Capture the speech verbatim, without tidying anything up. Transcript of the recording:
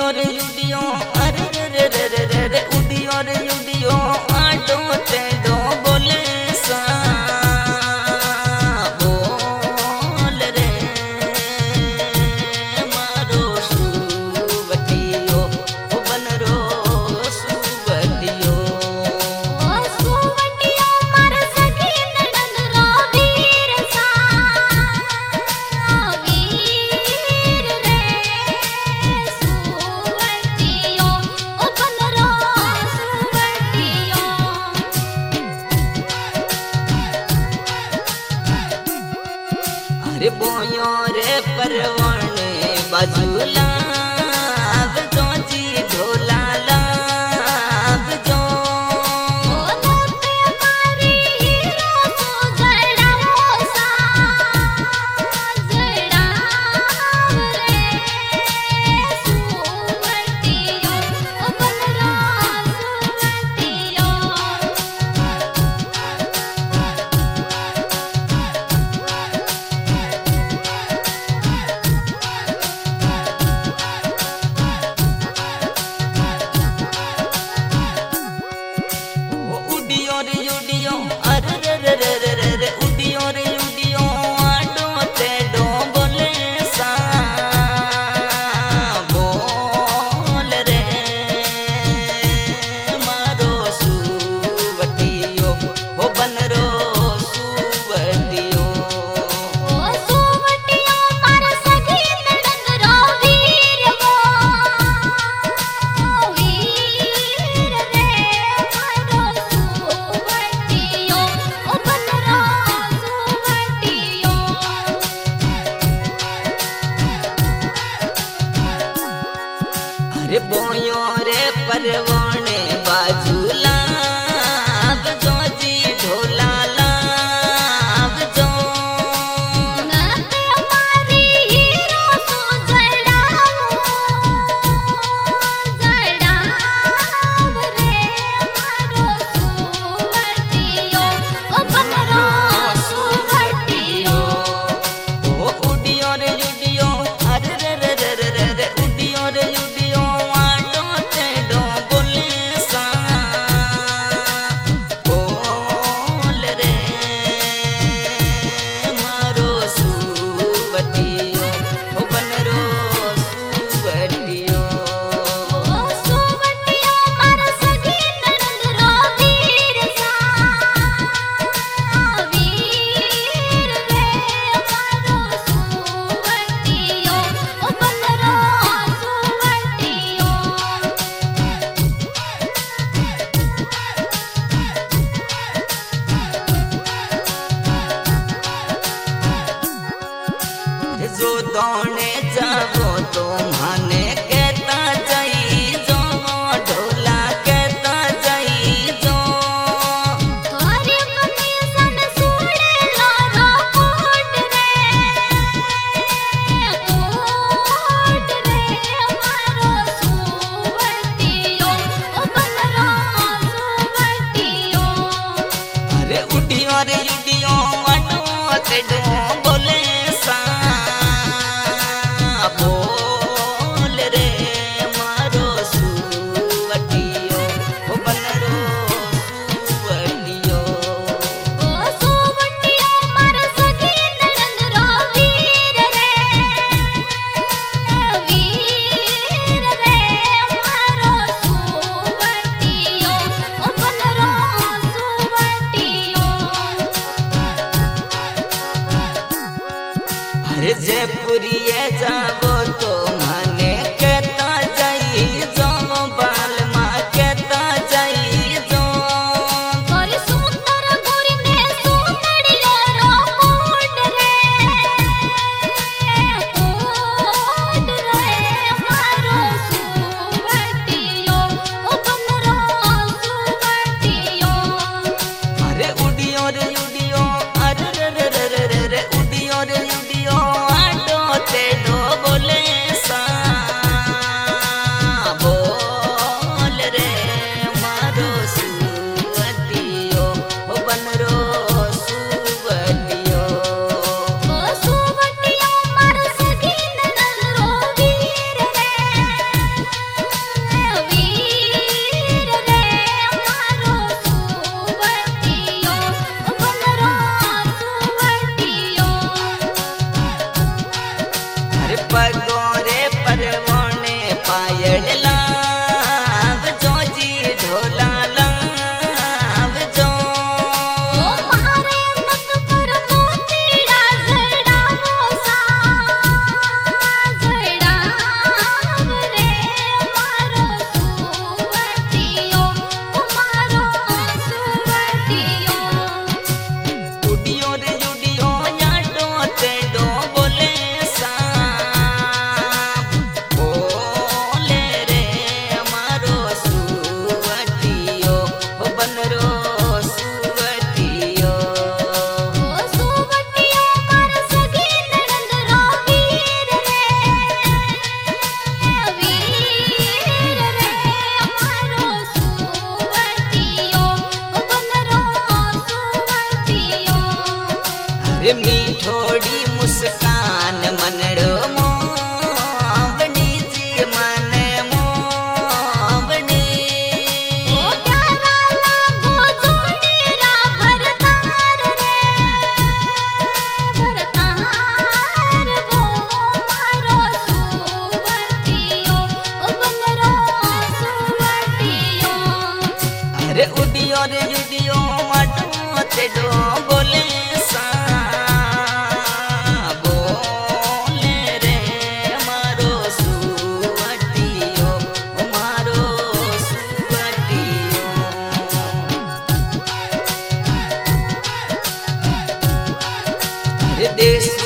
उडियो रे उडियो अरे रे रे रे रे रे रे उडियो रे उडियो आडो तेडो बोले सा बोल रे मारो सुवटियो ओ बनरो सुवटियो ओ सुवटियो मार सखी ननद रो वीर सा वीर रे सुवटियो ओ बनरो सुवटियो। अरे बोयो रे परवाने बाजूला जो जी ढोला लाग जो ओलते मारी हीरो सो जड़ाओ सा जड़ाव रे सुवटियो ओ बनरो सुवटियो। उडियो रे उडियो अरे रे रे रे रे रे रे उडियो रे उडियो आडो तेडो बोले सा बोल रे मारो सुवटियो ओ बनरो सुवटियो ओ सुवटियो मार सखी ननद रो वीर वो वीर रे मारो सुवटियो ओ बनरो सुवटियो। अरे बोयो रे परवाने बाजूला जो जी ढोला लाग जो नते मारी हीरो सो जड़ाओ जड़ाव रे मारो सुवटियो ओ बनरो सुवटियो। ओ उडियो रे उडियो अरे रे रे रे रे रे रे उडियो रे उडियो आडो तेडो बोले सा बोल रे मारो सुवटियो ओ बनरो सुवटियो ओ सुवटियो मार सखी ननद रो वीर सा वीर रे मारो सुवटियो ओ बनरो सुवटियो। जो दौड़े जाबो तो माने कहता जाई जो ढोला कहता जाई जो तोरी मम्मी सन सुड़े लारो कोट रे कोट रे मारो सुवटियो ओ बनरो सुवटियो। अरे उडियो रे उडियो आडो तेडो बोले सा बोल रे मारो सुवटियो ओ बनरो सुवटियो ओ सुवटियो मार सखी ननद रो वीर रे वीर रे मारो सुवटियो ओ बनरो सुवटियो। अरे जयपुरिये जाबो तो माने कहता जाई जो बाल माँ कहता जाई जो तोरी सुंदर गोरी ने सुंदरियो रो कोट रे कोट रे मारो सुवटियो ओ बनरो सुवटियो। अरे उडियो रे उडियो अरे रे रे रे रे रे रे उडियो रे उडियो आडो तेडो बोले रे मीठोड़ी मुस्कान मनड़ो मोवनी जी मन मोवनी ओ प्यारा लागो जोड़ीरा भरतार रे भरतार वो मारो सुवटियो ओ बनरो सुवटियो अरे उडियो रे उडियो माटो ते डो बोले सा बोले रे मारो सुवटियो मारो सुवटियो रे देश